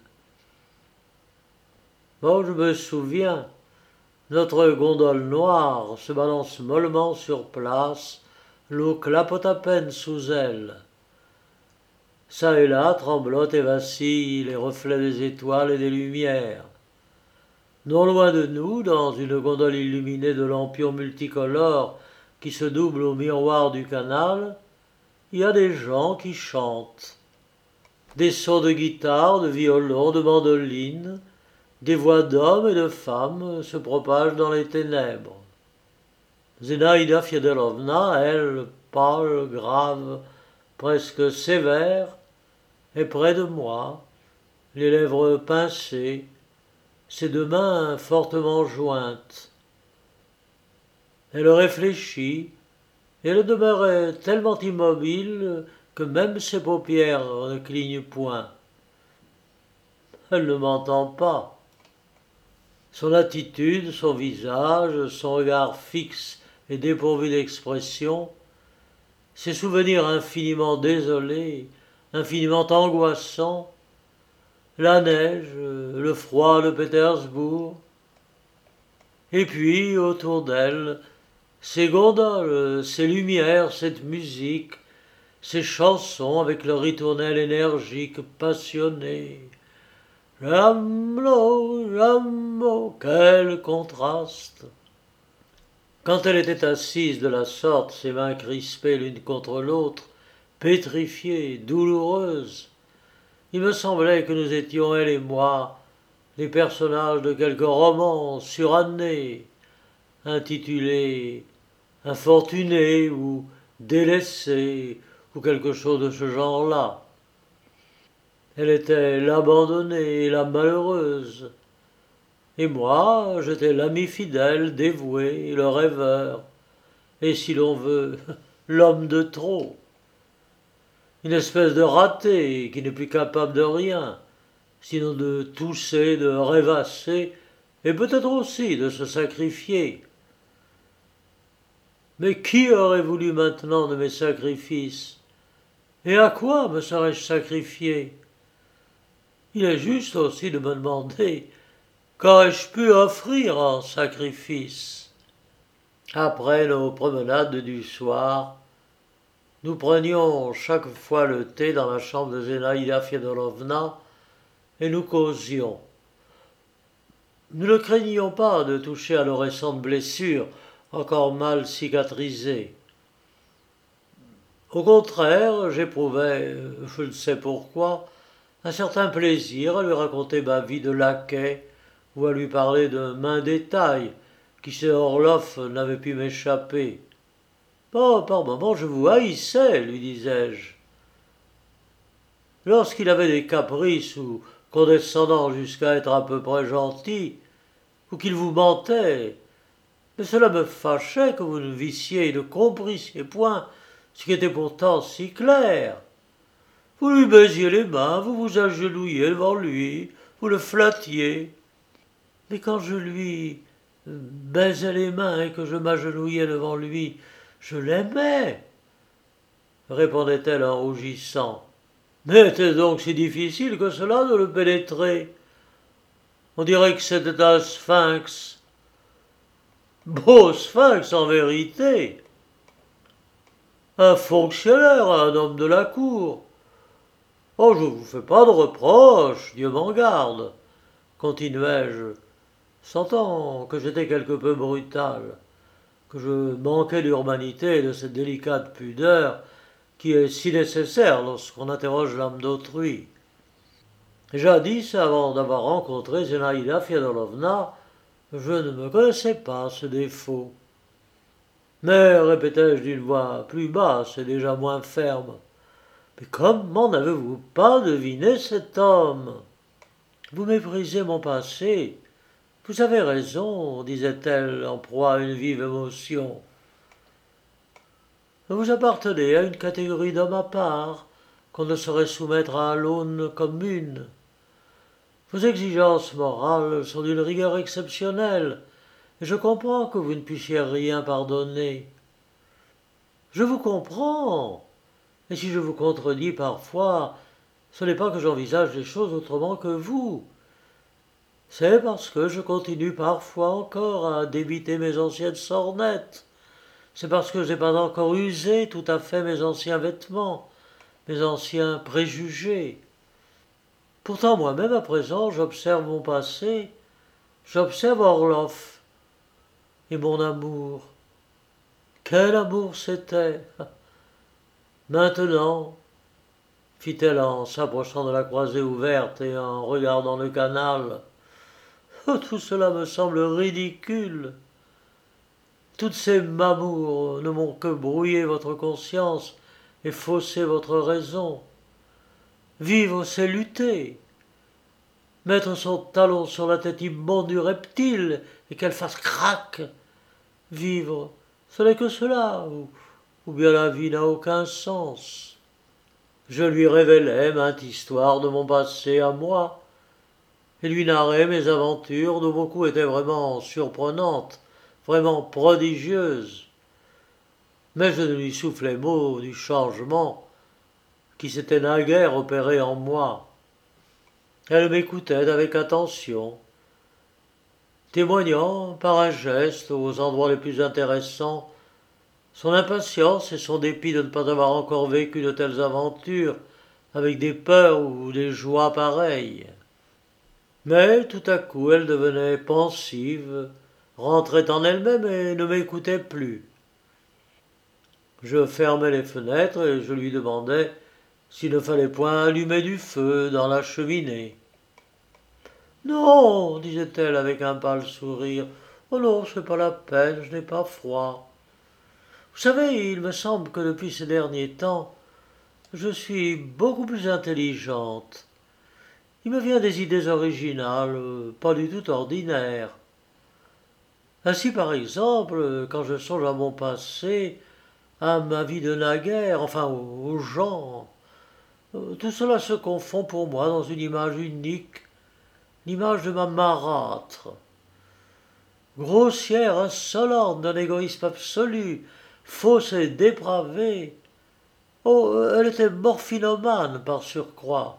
Oh, je me souviens, notre gondole noire se balance mollement sur place, l'eau clapote à peine sous elle. Ça et là tremblotent et vacillent les reflets des étoiles et des lumières. Non loin de nous, dans une gondole illuminée de lampions multicolores qui se doublent au miroir du canal, il y a des gens qui chantent. Des sons de guitare, de violon, de mandoline, des voix d'hommes et de femmes se propagent dans les ténèbres. Zinaïda Fyodorovna, elle, pâle, grave, presque sévère, est près de moi, les lèvres pincées, ses deux mains fortement jointes. Elle réfléchit, et elle demeurait tellement immobile que même ses paupières ne clignent point. Elle ne m'entend pas. Son attitude, son visage, son regard fixe et dépourvu d'expression, ses souvenirs infiniment désolés, infiniment angoissants, la neige, le froid de Pétersbourg, et puis, autour d'elle, ces gondoles, ces lumières, cette musique, ces chansons avec leur ritournelle énergique, passionnée. Jamlo, jamlo, quel contraste! Quand elle était assise de la sorte, ses mains crispées l'une contre l'autre, pétrifiées, douloureuses, il me semblait que nous étions, elle et moi, les personnages de quelque roman suranné, intitulé Infortuné ou Délaissé ou quelque chose de ce genre-là. Elle était l'abandonnée, la malheureuse, et moi, j'étais l'ami fidèle, dévoué, le rêveur, et si l'on veut, l'homme de trop. Une espèce de raté qui n'est plus capable de rien, sinon de tousser, de rêvasser, et peut-être aussi de se sacrifier. Mais qui aurait voulu maintenant de mes sacrifices? Et à quoi me serais-je sacrifié? Il est juste aussi de me demander qu'aurais-je pu offrir en sacrifice. Après nos promenades du soir, nous prenions chaque fois le thé dans la chambre de Zinaïda Fyodorovna et nous causions. Nous ne craignions pas de toucher à nos récentes blessures, encore mal cicatrisées. Au contraire, j'éprouvais, je ne sais pourquoi, un certain plaisir à lui raconter ma vie de laquais ou à lui parler de maints détails qui chez Orloff n'avaient pu m'échapper. Oh, par moments, je vous haïssais, lui disais-je. Lorsqu'il avait des caprices ou condescendant jusqu'à être à peu près gentil, ou qu'il vous mentait, mais cela me fâchait que vous ne vissiez et ne comprissiez point ce qui était pourtant si clair. Vous lui baisiez les mains, vous vous agenouilliez devant lui, vous le flattiez. Mais quand je lui baisais les mains et que je m'agenouillais devant lui, je l'aimais, répondait-elle en rougissant. Mais était-ce donc si difficile que cela de le pénétrer? On dirait que c'était un sphinx. Beau sphinx en vérité. Un fonctionnaire, un homme de la cour. Oh, je ne vous fais pas de reproches, Dieu m'en garde, continuai-je, sentant que j'étais quelque peu brutal, que je manquais d'urbanité et de cette délicate pudeur qui est si nécessaire lorsqu'on interroge l'âme d'autrui. Jadis, avant d'avoir rencontré Zénaïda Fyodorovna, je ne me connaissais pas ce défaut. Mais, répétai-je d'une voix plus basse et déjà moins ferme, mais comment n'avez-vous pas deviné cet homme? Vous méprisez mon passé. Vous avez raison, disait-elle en proie à une vive émotion. Vous appartenez à une catégorie d'hommes à part, qu'on ne saurait soumettre à l'aune commune. Vos exigences morales sont d'une rigueur exceptionnelle, et je comprends que vous ne puissiez rien pardonner. Je vous comprends, et si je vous contredis parfois, ce n'est pas que j'envisage les choses autrement que vous. C'est parce que je continue parfois encore à débiter mes anciennes sornettes. C'est parce que je n'ai pas encore usé tout à fait mes anciens vêtements, mes anciens préjugés. Pourtant, moi-même, à présent, j'observe mon passé, j'observe Orloff et mon amour. Quel amour c'était! Maintenant, fit-elle en s'approchant de la croisée ouverte et en regardant le canal, tout cela me semble ridicule. Toutes ces mamours ne m'ont que brouillé votre conscience et faussé votre raison. Vivre, c'est lutter. Mettre son talon sur la tête immonde du reptile et qu'elle fasse crac. Vivre, ce n'est que cela, ou bien la vie n'a aucun sens. Je lui révélai maintes histoires de mon passé à moi, et lui narrai mes aventures dont beaucoup étaient vraiment surprenantes, vraiment prodigieuses. Mais je ne lui soufflai mot du changement qui s'était naguère opéré en moi. Elle m'écoutait avec attention, témoignant par un geste aux endroits les plus intéressants son impatience et son dépit de ne pas avoir encore vécu de telles aventures avec des peurs ou des joies pareilles. Mais tout à coup elle devenait pensive, rentrait en elle-même et ne m'écoutait plus. Je fermai les fenêtres et je lui demandai s'il ne fallait point allumer du feu dans la cheminée. Non, disait-elle avec un pâle sourire. Oh non, c'est pas la peine, je n'ai pas froid. Vous savez, il me semble que depuis ces derniers temps, je suis beaucoup plus intelligente. Il me vient des idées originales, pas du tout ordinaires. Ainsi, par exemple, quand je songe à mon passé, à ma vie de naguère, enfin aux gens, tout cela se confond pour moi dans une image unique, l'image de ma marâtre. Grossière, insolente, d'un égoïsme absolu, fausse et dépravée. Oh, elle était morphinomane par surcroît.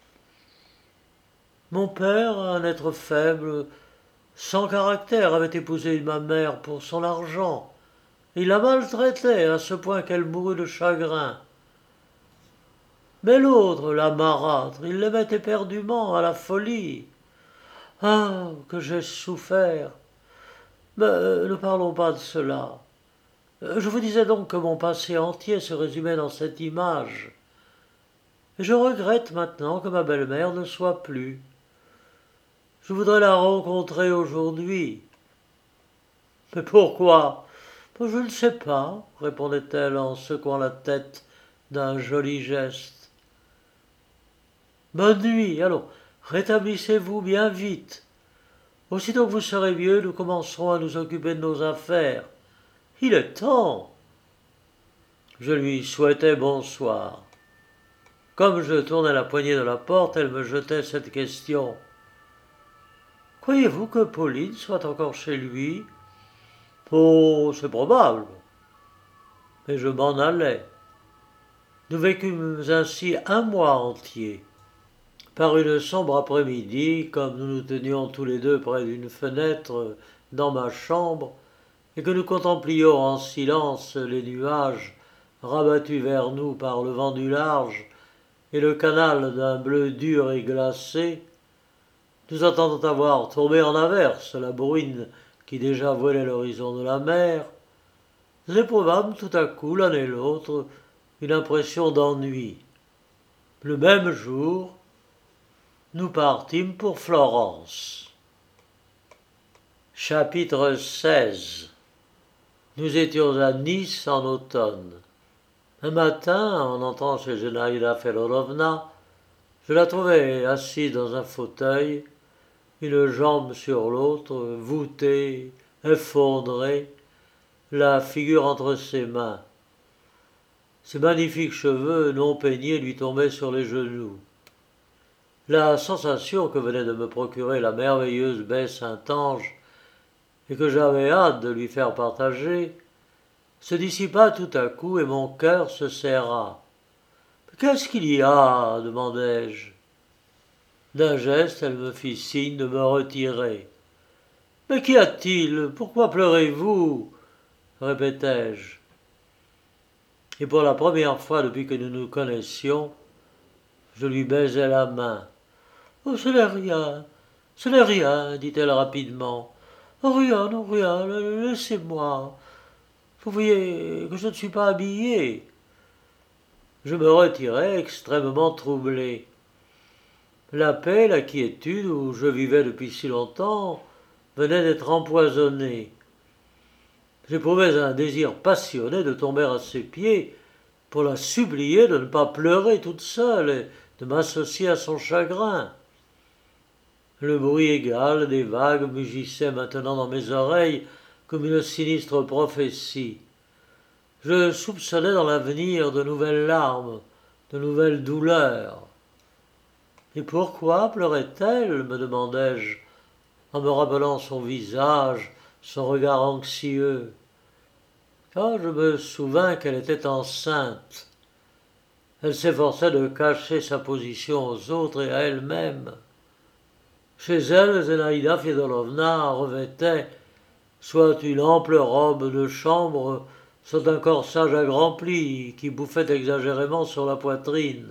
Mon père, un être faible, sans caractère, avait épousé ma mère pour son argent. Il la maltraitait à ce point qu'elle mourut de chagrin. Mais l'autre, la marâtre, il l'aimait éperdument, à la folie. Ah, que j'ai souffert! Mais ne parlons pas de cela. Je vous disais donc que mon passé entier se résumait dans cette image. Et je regrette maintenant que ma belle-mère ne soit plus. Je voudrais la rencontrer aujourd'hui. Mais pourquoi? Je ne sais pas, répondait-elle en secouant la tête d'un joli geste. Bonne nuit, allons, rétablissez-vous bien vite. Aussitôt que vous serez vieux, nous commencerons à nous occuper de nos affaires. Il est temps. Je lui souhaitai bonsoir. Comme je tournais la poignée de la porte, elle me jetait cette question. Croyez-vous que Pauline soit encore chez lui? Oh, c'est probable. Mais je m'en allais. Nous vécûmes ainsi un mois entier. Par une sombre après-midi, comme nous nous tenions tous les deux près d'une fenêtre dans ma chambre, et que nous contemplions en silence les nuages rabattus vers nous par le vent du large et le canal d'un bleu dur et glacé, nous attendant avoir tombé en averse la bruine qui déjà voilait l'horizon de la mer, nous éprouvâmes tout à coup l'un et l'autre une impression d'ennui. Le même jour, nous partîmes pour Florence. Chapitre 16. Nous étions à Nice en automne. Un matin, en entrant chez Zinaïda Fedorovna, je la trouvai assise dans un fauteuil, une jambe sur l'autre, voûtée, effondrée, la figure entre ses mains. Ses magnifiques cheveux non peignés lui tombaient sur les genoux. La sensation que venait de me procurer la merveilleuse baie Saint-Ange et que j'avais hâte de lui faire partager, se dissipa tout à coup et mon cœur se serra. « Qu'est-ce qu'il y a » demandai-je. D'un geste, elle me fit signe de me retirer. « Mais qu'y a-t-il? Pourquoi pleurez-vous » répétai-je. Et pour la première fois depuis que nous nous connaissions, je lui baisai la main. « Oh, ce n'est rien, dit-elle rapidement. « Oh, rien, non, rien, laissez-moi. Vous voyez que je ne suis pas habillé. » Je me retirai extrêmement troublé. La paix, la quiétude où je vivais depuis si longtemps venait d'être empoisonnée. J'éprouvais un désir passionné de tomber à ses pieds pour la supplier de ne pas pleurer toute seule et de m'associer à son chagrin. Le bruit égal des vagues mugissait maintenant dans mes oreilles comme une sinistre prophétie. Je soupçonnais dans l'avenir de nouvelles larmes, de nouvelles douleurs. Et pourquoi pleurait-elle, me demandai-je, en me rappelant son visage, son regard anxieux. Ah, je me souvins qu'elle était enceinte. Elle s'efforçait de cacher sa position aux autres et à elle-même. Chez elle, Zinaïda Fedorovna revêtait soit une ample robe de chambre, soit un corsage à grands plis qui bouffait exagérément sur la poitrine.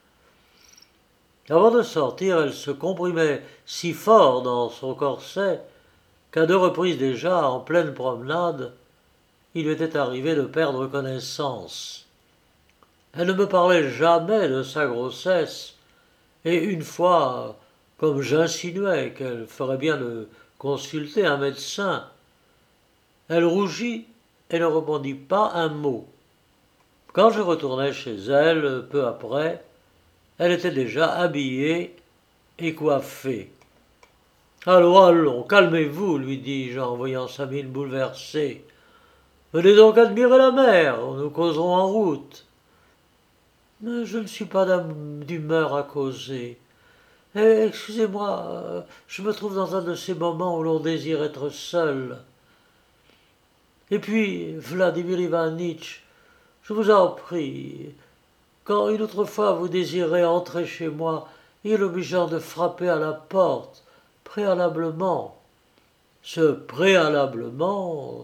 Avant de sortir, elle se comprimait si fort dans son corset qu'à 2 reprises déjà, en pleine promenade, il lui était arrivé de perdre connaissance. Elle ne me parlait jamais de sa grossesse, et une fois, comme j'insinuais qu'elle ferait bien de consulter un médecin, elle rougit et ne répondit pas un mot. Quand je retournai chez elle, peu après, elle était déjà habillée et coiffée. « Allons, calmez-vous, lui dis-je en voyant sa mine bouleversée. Venez donc admirer la mer, nous causerons en route. Mais je ne suis pas d'humeur à causer. Excusez-moi, je me trouve dans un de ces moments où l'on désire être seul. Et puis, Vladimir Ivanitch, je vous en prie, quand une autre fois vous désirez entrer chez moi, il est obligeant de frapper à la porte, préalablement. Ce préalablement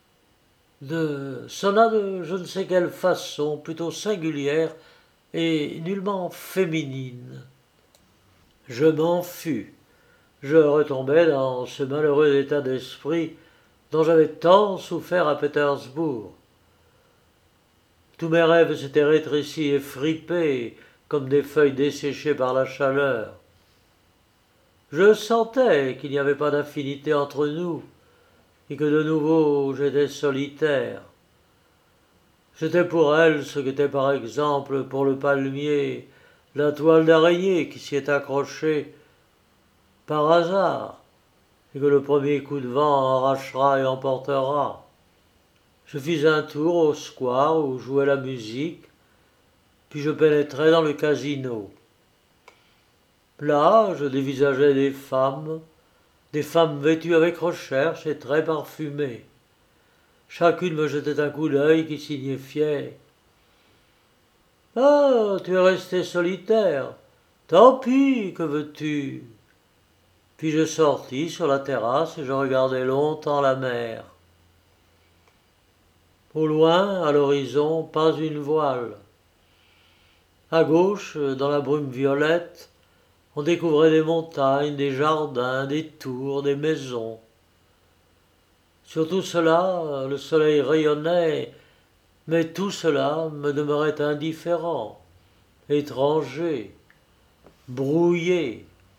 sonna de je ne sais quelle façon, plutôt singulière et nullement féminine. Je m'en fus. Je retombai dans ce malheureux état d'esprit dont j'avais tant souffert à Pétersbourg. Tous mes rêves s'étaient rétrécis et fripés comme des feuilles desséchées par la chaleur. Je sentais qu'il n'y avait pas d'affinité entre nous et que de nouveau j'étais solitaire. J'étais pour elle ce qu'était par exemple pour le palmier la toile d'araignée qui s'y est accrochée par hasard et que le premier coup de vent arrachera et emportera. Je fis un tour au square où jouait la musique, puis je pénétrai dans le casino. Là, je dévisageais des femmes vêtues avec recherche et très parfumées. Chacune me jetait un coup d'œil qui signifiait « Ah, tu es resté solitaire. Tant pis, que veux-tu » Puis je sortis sur la terrasse et je regardai longtemps la mer. Au loin, à l'horizon, pas une voile. À gauche, dans la brume violette, on découvrait des montagnes, des jardins, des tours, des maisons. Sur tout cela, le soleil rayonnait, mais tout cela me demeurait indifférent, étranger, brouillé.